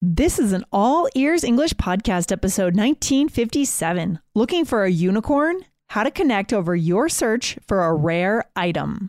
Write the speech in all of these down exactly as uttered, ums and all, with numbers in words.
This is an All Ears English Podcast episode nineteen fifty-seven. Looking for a unicorn? How to connect over your search for a rare item.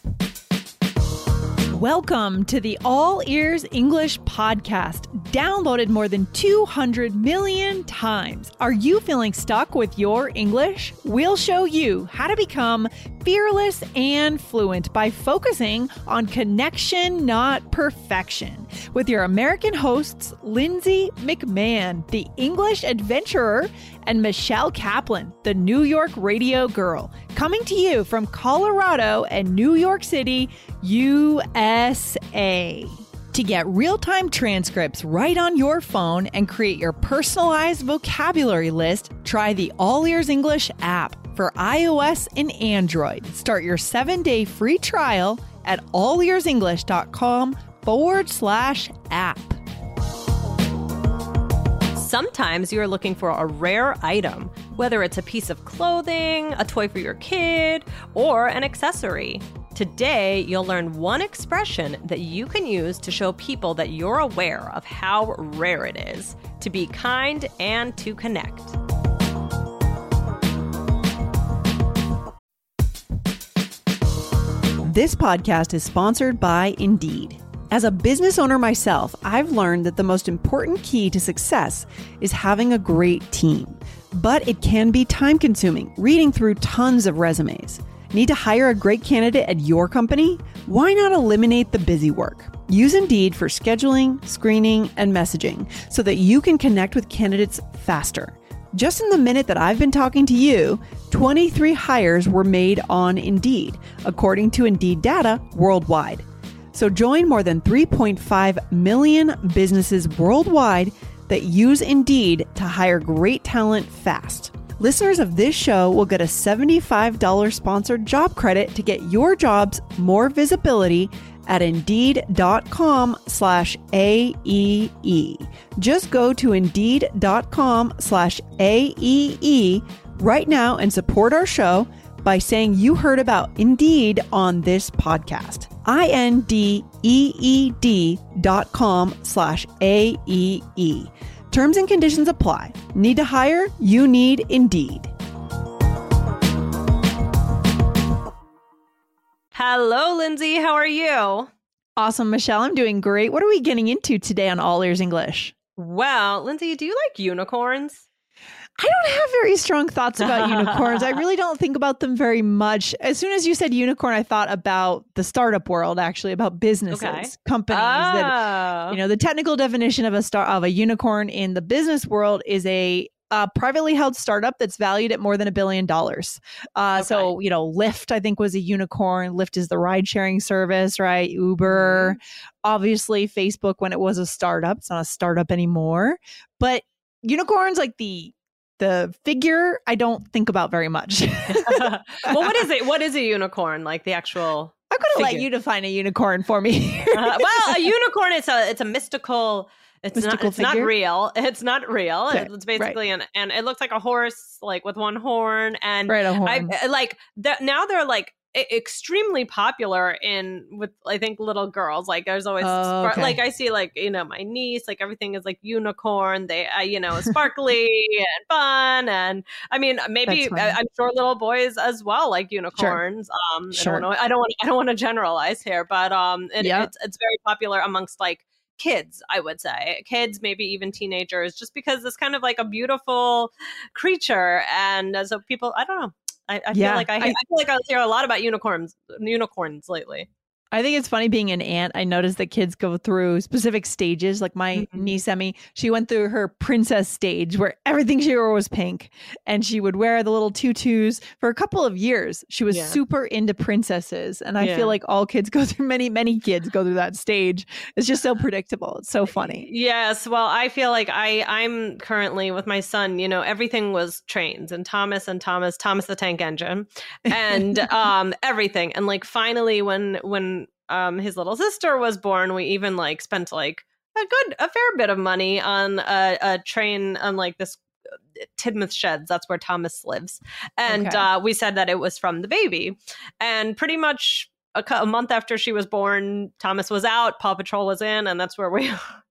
Welcome to the All Ears English Podcast, downloaded more than two hundred million times. Are you feeling stuck with your English? We'll show you how to become fearless and fluent by focusing on connection, not perfection. With your American hosts, Lindsay McMahon, the English adventurer, and Michelle Kaplan, the New York radio girl, coming to you from Colorado and New York City, U S A. To get real-time transcripts right on your phone and create your personalized vocabulary list, try the All Ears English app for iOS and Android. Start your seven-day free trial at allearsenglish.com forward slash app. Sometimes you're looking for a rare item, whether it's a piece of clothing, a toy for your kid, or an accessory. Today, you'll learn one expression that you can use to show people that you're aware of how rare it is, to be kind and to connect. This podcast is sponsored by Indeed. As a business owner myself, I've learned that the most important key to success is having a great team. But it can be time-consuming, reading through tons of resumes. Need to hire a great candidate at your company? Why not eliminate the busy work? Use Indeed for scheduling, screening, and messaging so that you can connect with candidates faster. Just in the minute that I've been talking to you, twenty-three hires were made on Indeed, according to Indeed data worldwide. So join more than three point five million businesses worldwide that use Indeed to hire great talent fast. Listeners of this show will get a seventy-five dollars sponsored job credit to get your jobs more visibility at Indeed.com slash AEE. Just go to Indeed.com slash AEE right now and support our show by saying you heard about Indeed on this podcast. I-N-D-E-E-D dot com slash A-E-E. Terms and conditions apply. Need to hire? You need Indeed. Hello, Lindsay. How are you? Awesome, Michelle. I'm doing great. What are we getting into today on All Ears English? Well, Lindsay, do you like unicorns? I don't have very strong thoughts about unicorns. I really don't think about them very much. As soon as you said unicorn, I thought about the startup world, actually, about businesses, okay. companies. Oh. That, you know, the technical definition of a star of a unicorn in the business world is a a privately held startup that's valued at more than a billion dollars. Uh, okay. So, you know, Lyft, I think, was a unicorn. Lyft is the ride sharing service, right? Uber, mm-hmm. Obviously, Facebook, when it was a startup, it's not a startup anymore. But unicorns, like the The figure, I don't think about very much. Well, what is it? What is a unicorn? Like the actual I'm going to figure. let you define a unicorn for me. uh, well, a unicorn is a it's a mystical. It's mystical not. It's figure? not real. It's not real. Okay, It's basically right. an and it looks like a horse, like with one horn. And right, a horn. I like that now. They're like extremely popular in with I think little girls. Like there's always oh, okay. like I see like you know my niece, like everything is like unicorn. They uh, you know sparkly and fun, and I mean maybe I, I'm sure little boys as well like unicorns. Sure. Um, sure. I don't know. I don't want I don't want to generalize here, but um, it, yeah. it's it's very popular amongst like kids, I would say kids, maybe even teenagers, just because it's kind of like a beautiful creature, and uh, so people I don't know. I, I yeah, feel like I, I, I feel like I hear a lot about unicorns, unicorns lately. I think it's funny being an aunt. I noticed that kids go through specific stages. Like my mm-hmm. niece Emmy, she went through her princess stage where everything she wore was pink, and she would wear the little tutus for a couple of years. She was yeah. super into princesses, and I yeah. feel like all kids go through many, many kids go through that stage. It's just so predictable. It's so funny. Yes. Well, I feel like I I'm currently with my son. You know, everything was trains and Thomas and Thomas, Thomas the Tank Engine, and um everything. And like finally, when when um his little sister was born, we even like spent like a good a fair bit of money on a, a train on like this Tidmouth Sheds. That's where Thomas lives, and okay. uh we said that it was from the baby, and pretty much a, a month after she was born, Thomas was out, Paw Patrol was in, and that's where we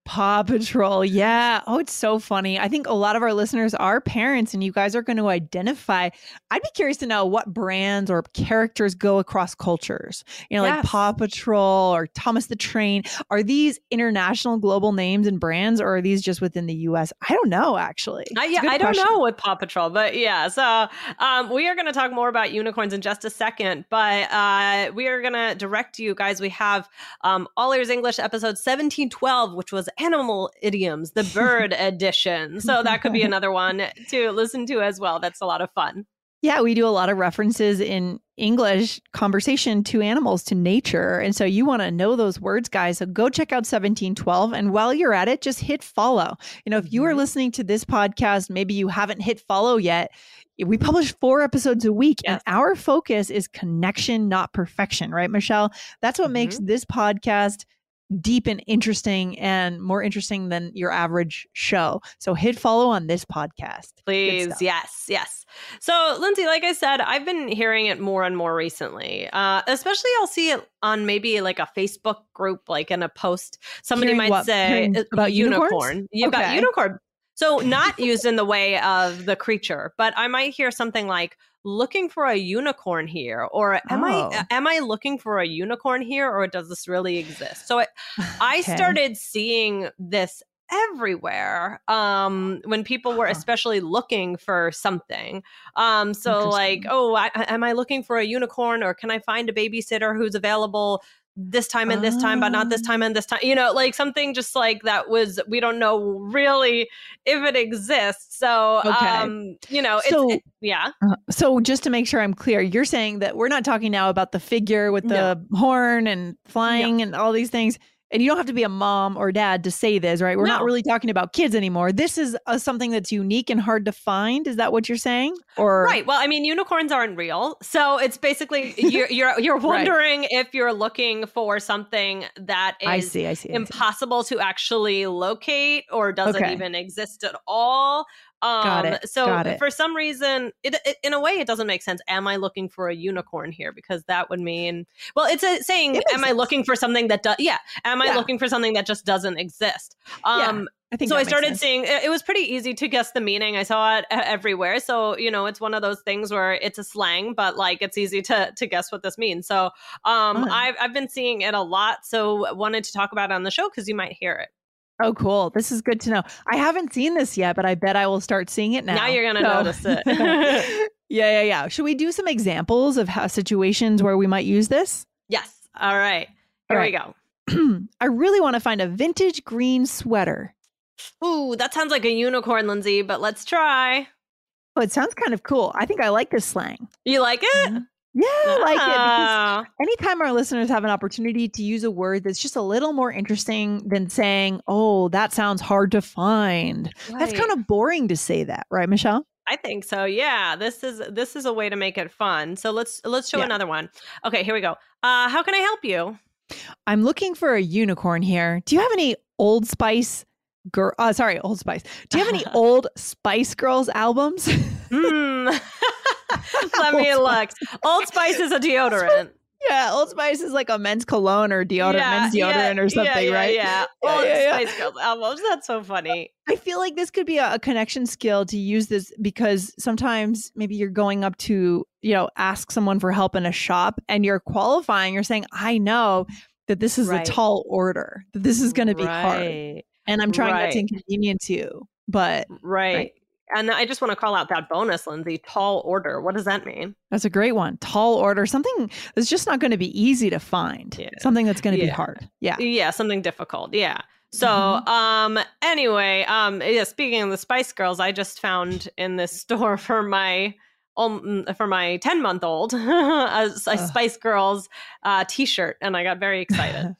Paw Patrol. Yeah. Oh, it's so funny. I think a lot of our listeners are parents and you guys are going to identify. I'd be curious to know what brands or characters go across cultures. You know, yes. like Paw Patrol or Thomas the Train. Are these international global names and brands or are these just within the U S? I don't know, actually. Uh, yeah, I question. don't know with Paw Patrol, but yeah. So um, we are going to talk more about unicorns in just a second, but uh, we are going to direct you guys. We have um, All Ears English episode seventeen twelve, which was Animal Idioms, the bird edition. So that could be another one to listen to as well. That's a lot of fun. Yeah, we do a lot of references in English conversation to animals, to nature. And so you want to know those words, guys. So go check out seventeen twelve. And while you're at it, just hit follow. You know, if you are listening to this podcast, maybe you haven't hit follow yet. We publish four episodes a week and our focus is connection, not perfection, right, Michelle? That's what mm-hmm. makes this podcast deep and interesting and more interesting than your average show. So hit follow on this podcast. Please. Yes. Yes. So Lindsay, like I said, I've been hearing it more and more recently, uh, especially I'll see it on maybe like a Facebook group, like in a post, somebody hearing might what? say hearing about unicorn. You okay. About unicorn. So not used in the way of the creature, but I might hear something like looking for a unicorn here, or am oh. I am I looking for a unicorn here, or does this really exist? So it, I okay. started seeing this everywhere um, when people were especially looking for something. Um, so like, oh, I, am I looking for a unicorn, or can I find a babysitter who's available this time and this time, but not this time and this time, you know, like something just like that was, we don't know really if it exists. So, okay. um, you know, it's, so, it, yeah. Uh, so just to make sure I'm clear, you're saying that we're not talking now about the figure with the no. horn and flying no. and all these things. And you don't have to be a mom or dad to say this, right? We're no. not really talking about kids anymore. This is uh, something that's unique and hard to find. Is that what you're saying? Or right. Well, I mean, unicorns aren't real, so it's basically you're you're, you're wondering right. if you're looking for something that is I see, I see, I impossible see. to actually locate, or doesn't okay. even exist at all. Um, Got it. So Got it. for some reason, it, it, in a way, it doesn't make sense. Am I looking for a unicorn here? Because that would mean, well, it's a saying, it am sense. I looking for something that does, yeah. Am I yeah. looking for something that just doesn't exist? Um, yeah, I think so I makes started sense. seeing, it, it was pretty easy to guess the meaning. I saw it everywhere. So, you know, it's one of those things where it's a slang, but like it's easy to to guess what this means. So um, I've, I've been seeing it a lot. So wanted to talk about it on the show because you might hear it. Oh, cool. This is good to know. I haven't seen this yet, but I bet I will start seeing it now. Now you're going to so. notice it. yeah, yeah, yeah. Should we do some examples of how situations where we might use this? Yes. All right. Here All right. we go. I really want to find a vintage green sweater. Ooh, that sounds like a unicorn, Lindsay, but let's try. Oh, it sounds kind of cool. I think I like this slang. You like it? Mm-hmm. Yeah, I like oh. it because anytime our listeners have an opportunity to use a word that's just a little more interesting than saying, oh, that sounds hard to find. Right. That's kind of boring to say that, right, Michelle? I think so. Yeah, this is this is a way to make it fun. So let's let's show yeah. another one. Okay, here we go. Uh, how can I help you? I'm looking for a unicorn here. Do you have any Old Spice girl? Uh, sorry, Old Spice. Do you have any old Spice Girls albums? mm. Let me look. Old Spice is a deodorant. Yeah, Old Spice is like a men's cologne or deodorant, yeah, men's deodorant yeah, or something, yeah, yeah, right? Yeah, yeah. Old yeah, yeah, Spice Girls albums. That's so funny. I feel like this could be a, a connection skill to use this because sometimes maybe you're going up to, you know, ask someone for help in a shop and you're qualifying. You're saying, I know that this is right. a tall order, that this is going to be right. hard. And I'm trying right. not to inconvenience you, but. Right. right. And I just want to call out that bonus, Lindsay, tall order. What does that mean? That's a great one. Tall order, something that's just not going to be easy to find. Yeah. Something that's going to yeah. be hard. Yeah. Yeah. Something difficult. Yeah. So, mm-hmm. um, anyway, um, yeah, speaking of the Spice Girls, I just found in this store for my Um, for my ten month old, a, a Spice Girls uh, t-shirt, and I got very excited.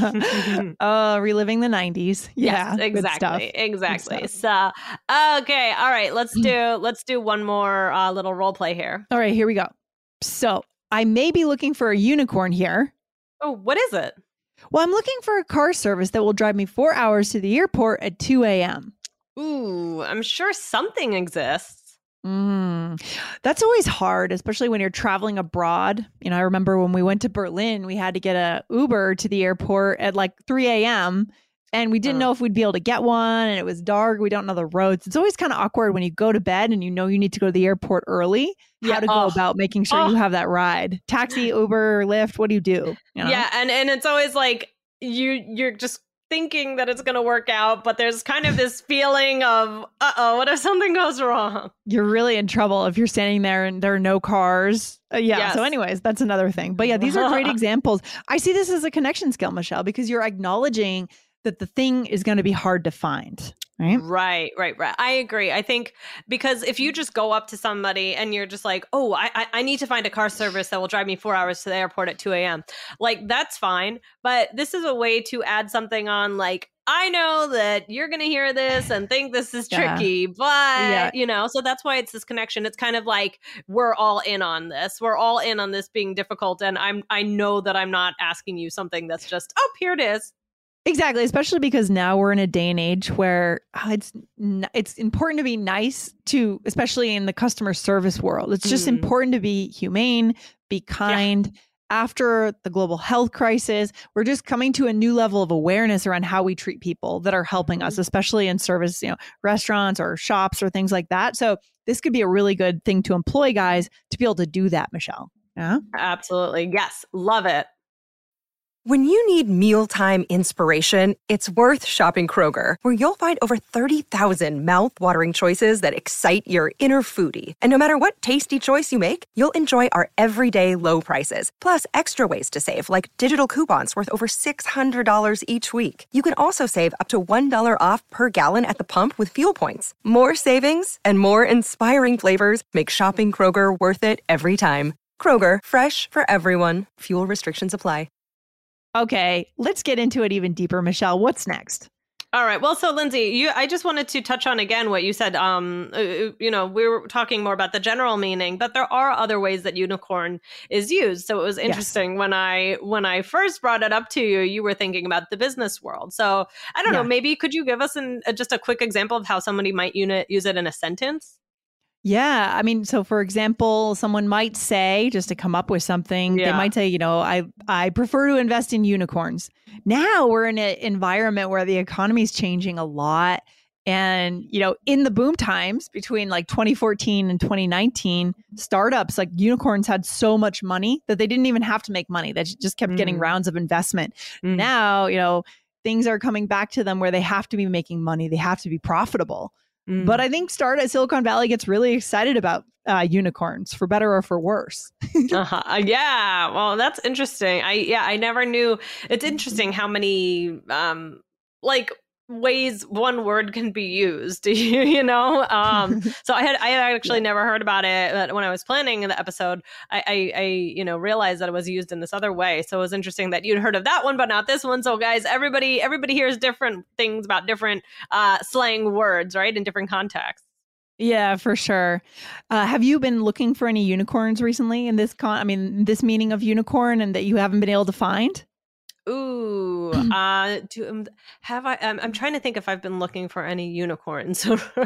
uh, reliving the nineties. Yeah, yes, exactly, exactly. So, okay, all right, let's do let's do one more uh, little role play here. All right, here we go. So, I may be looking for a unicorn here. Oh, what is it? Well, I'm looking for a car service that will drive me four hours to the airport at two a.m. Ooh, I'm sure something exists. Mm, that's always hard, especially when you're traveling abroad. You know, I remember when we went to Berlin, we had to get a Uber to the airport at like three a.m. And we didn't Uh. know if we'd be able to get one, and it was dark. We don't know the roads. It's always kind of awkward when you go to bed and you know you need to go to the airport early. How Yeah. to go Oh. about making sure Oh. you have that ride. Taxi, Uber, Lyft, what do you do? You know? Yeah, and and it's always like you you're just thinking that it's going to work out, but there's kind of this feeling of, uh-oh, what if something goes wrong? You're really in trouble if you're standing there and there are no cars. Uh, yeah. Yes. So anyways, that's another thing. But yeah, these are great examples. I see this as a connection skill, Michelle, because you're acknowledging that the thing is going to be hard to find. Right. Right, right, right. I agree. I think because if you just go up to somebody and you're just like, oh, I, I, I need to find a car service that will drive me four hours to the airport at two a.m. Like, that's fine. But this is a way to add something on, like, I know that you're going to hear this and think this is tricky, yeah. but, yeah. you know, so that's why it's this connection. It's kind of like, we're all in on this. We're all in on this being difficult. And I'm, I know that I'm not asking you something that's just, oh, here it is. Exactly, especially because now we're in a day and age where uh, it's it's important to be nice to, especially in the customer service world. It's just mm. important to be humane, be kind. Yeah. After the global health crisis, we're just coming to a new level of awareness around how we treat people that are helping us, especially in service, you know, restaurants or shops or things like that. So this could be a really good thing to employ guys to be able to do that, Michelle. Yeah, absolutely. Yes, love it. When you need mealtime inspiration, it's worth shopping Kroger, where you'll find over thirty thousand mouth-watering choices that excite your inner foodie. And no matter what tasty choice you make, you'll enjoy our everyday low prices, plus extra ways to save, like digital coupons worth over six hundred dollars each week. You can also save up to one dollar off per gallon at the pump with fuel points. More savings and more inspiring flavors make shopping Kroger worth it every time. Kroger, fresh for everyone. Fuel restrictions apply. Okay, let's get into it even deeper, Michelle. What's next? All right. Well, so Lindsay, you, I just wanted to touch on again what you said. Um, uh, you know, we were talking more about the general meaning, but there are other ways that unicorn is used. So it was interesting yes. when I when I first brought it up to you, you were thinking about the business world. So I don't yeah. know, maybe could you give us an, uh, just a quick example of how somebody might unit, use it in a sentence? Yeah. I mean, so for example, someone might say, just to come up with something, yeah. they might say, you know, I, I prefer to invest in unicorns. Now we're in an environment where the economy is changing a lot. And, you know, in the boom times between like twenty fourteen and twenty nineteen, startups like unicorns had so much money that they didn't even have to make money. They just kept mm. getting rounds of investment. Mm. Now, you know, things are coming back to them where they have to be making money. They have to be profitable. Mm. But I think Start at Silicon Valley gets really excited about uh, unicorns, for better or for worse. uh-huh. Yeah, well, that's interesting. I yeah, I never knew. It's interesting how many um, like ways one word can be used. you, you know. Um, so I had I had actually yeah. never heard about it, but when I was planning the episode, I, I I you know realized that it was used in this other way. So it was interesting that you'd heard of that one, but not this one. So guys, everybody everybody hears different things about different uh, slang words, right, in different contexts. Yeah, for sure. Uh, have you been looking for any unicorns recently in this con? I mean, this meaning of unicorn, and that you haven't been able to find? Ooh, uh, do, um, have I? Um, I'm trying to think if I've been looking for any unicorns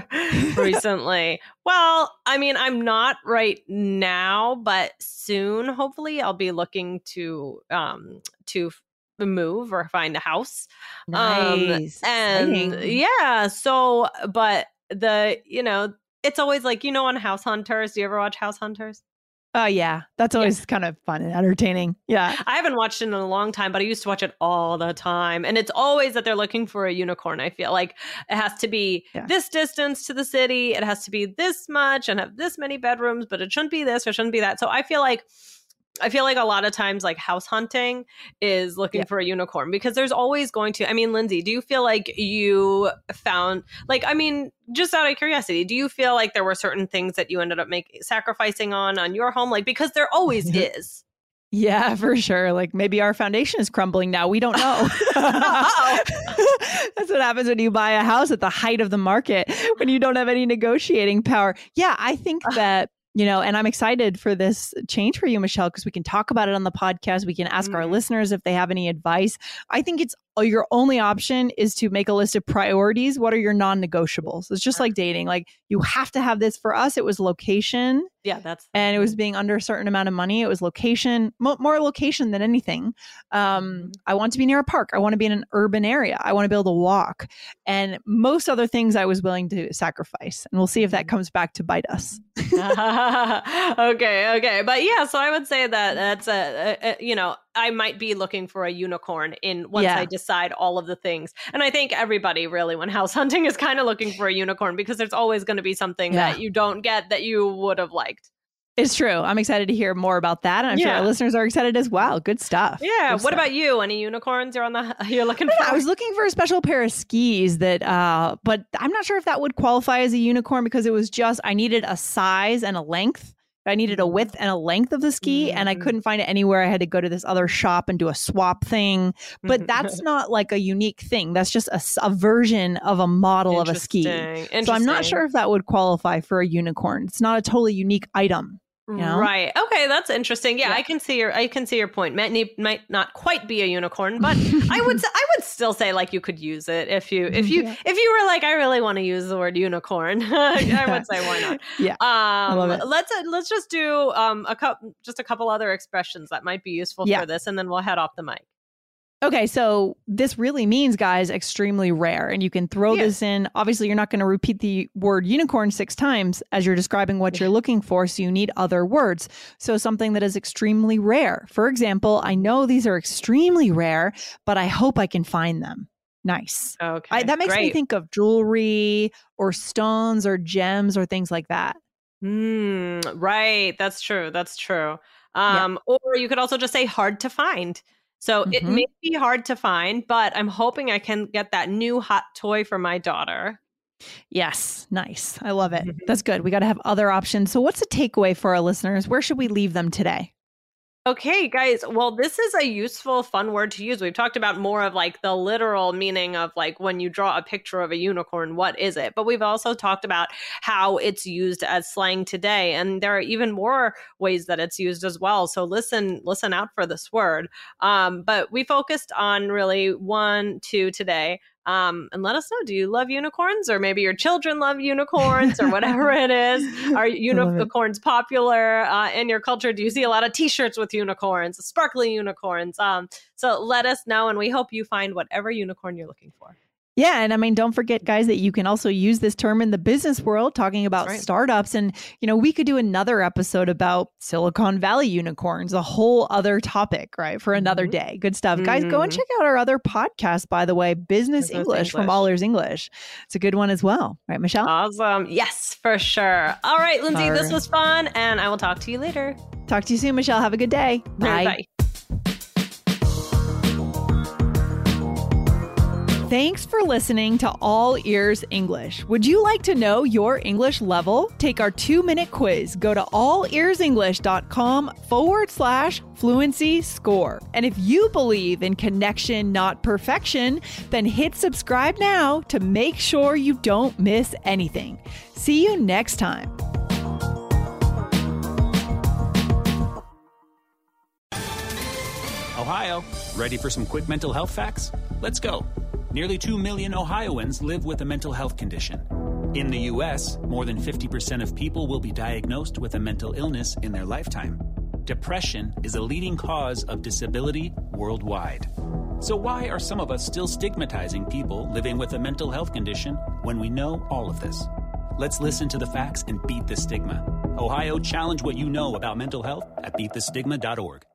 recently. Well, I mean, I'm not right now, but soon, hopefully, I'll be looking to um to move or find a house. Nice, um, and exciting. yeah. So, but the you know, it's always like, you know, on House Hunters. Do you ever watch House Hunters? Oh, yeah. That's always yeah. kind of fun and entertaining. Yeah. I haven't watched it in a long time, but I used to watch it all the time. And it's always that they're looking for a unicorn. I feel like it has to be yeah. this distance to the city. It has to be this much and have this many bedrooms, but it shouldn't be this or it shouldn't be that. So I feel like I feel like a lot of times like house hunting is looking yeah. for a unicorn, because there's always going to, I mean, Lindsay, do you feel like you found, like, I mean, just out of curiosity, do you feel like there were certain things that you ended up making, sacrificing on, on your home? Like, because there always is. Yeah, for sure. Like maybe our foundation is crumbling now. We don't know. That's what happens when you buy a house at the height of the market, when you don't have any negotiating power. Yeah, I think that, you know, and I'm excited for this change for you, Michelle, because we can talk about it on the podcast. We can ask mm. our listeners if they have any advice. I think it's your only option is to make a list of priorities. What are your non-negotiables? It's just like dating. Like you have to have this. For us, it was location Yeah, that's and it was being under a certain amount of money. It was location, mo- more location than anything. Um, mm-hmm. I want to be near a park. I want to be in an urban area. I want to be able to walk. And most other things I was willing to sacrifice. And we'll see if that comes back to bite us. okay, okay. But yeah, so I would say that that's a, a, a you know, I might be looking for a unicorn in once Yeah. I decide all of the things. And I think everybody really when house hunting is kind of looking for a unicorn because there's always going to be something Yeah. that you don't get that you would have liked. It's true. I'm excited to hear more about that. And I'm Yeah. sure our listeners are excited as well. Good stuff. Yeah. Good what stuff. about you? Any unicorns you're on the you're looking for? I was looking for a special pair of skis that, uh, but I'm not sure if that would qualify as a unicorn because it was just, I needed a size and a length. I needed a width and a length of the ski, mm-hmm. and I couldn't find it anywhere. I had to go to this other shop and do a swap thing. But that's not like a unique thing. That's just a, a version of a model of a ski. So I'm not sure if that would qualify for a unicorn. It's not a totally unique item. You know? Right. Okay, that's interesting. Yeah, Yeah. I can see your I can see your point. Might need, might not quite be a unicorn, but I would s- I would still say like you could use it if you if you Yeah. if you were like I really want to use the word unicorn. I would say why not. Yeah. Um I love it. let's uh, let's just do um a couple just a couple other expressions that might be useful Yeah. for this and then we'll head off the mic. Okay, so this really means, guys, extremely rare. And you can throw Yeah. this in. Obviously, you're not going to repeat the word unicorn six times as you're describing what you're looking for. So you need other words. So something that is extremely rare. For example, I know these are extremely rare, but I hope I can find them. Nice. Okay. I, that makes great. me think of jewelry or stones or gems or things like that. Mm, right. That's true. That's true. Um, Or you could also just say hard to find. So it Mhm. may be hard to find, but I'm hoping I can get that new hot toy for my daughter. Yes. Nice. I love it. That's good. We got to have other options. So what's a takeaway for our listeners? Where should we leave them today? Okay, guys. Well, this is a useful, fun word to use. We've talked about more of like the literal meaning of like when you draw a picture of a unicorn, what is it? But we've also talked about how it's used as slang today. And there are even more ways that it's used as well. So listen, listen out for this word. Um, but we focused on really one, two today. Um, and let us know, do you love unicorns or maybe your children love unicorns or whatever it is? Are unicorns popular uh, in your culture? Do you see a lot of t-shirts with unicorns, sparkly unicorns? Um, so let us know and we hope you find whatever unicorn you're looking for. Yeah. And I mean, don't forget, guys, that you can also use this term in the business world, talking about right. startups. And, you know, we could do another episode about Silicon Valley unicorns, a whole other topic, right? For another Mhm. day. Guys, Good stuff. Guys, go and Mhm. check out our other podcast, by the way, Business, Business English, from English. All Ears English. It's a good one as well. Right, Michelle? Awesome. Yes, for sure. All right, Lindsay, All this right. was fun and I will talk to you later. Talk to you soon, Michelle. Have a good day. Bye. Bye. Thanks for listening to All Ears English. Would you like to know your English level? Take our two-minute quiz. Go to allearsenglish.com forward slash fluency score. And if you believe in connection, not perfection, then hit subscribe now to make sure you don't miss anything. See you next time. Ohio, ready for some quick mental health facts? Let's go. Nearly two million Ohioans live with a mental health condition. In the U S, more than fifty percent of people will be diagnosed with a mental illness in their lifetime. Depression is a leading cause of disability worldwide. So why are some of us still stigmatizing people living with a mental health condition when we know all of this? Let's listen to the facts and beat the stigma. Ohio, challenge what you know about mental health at beat the stigma dot org.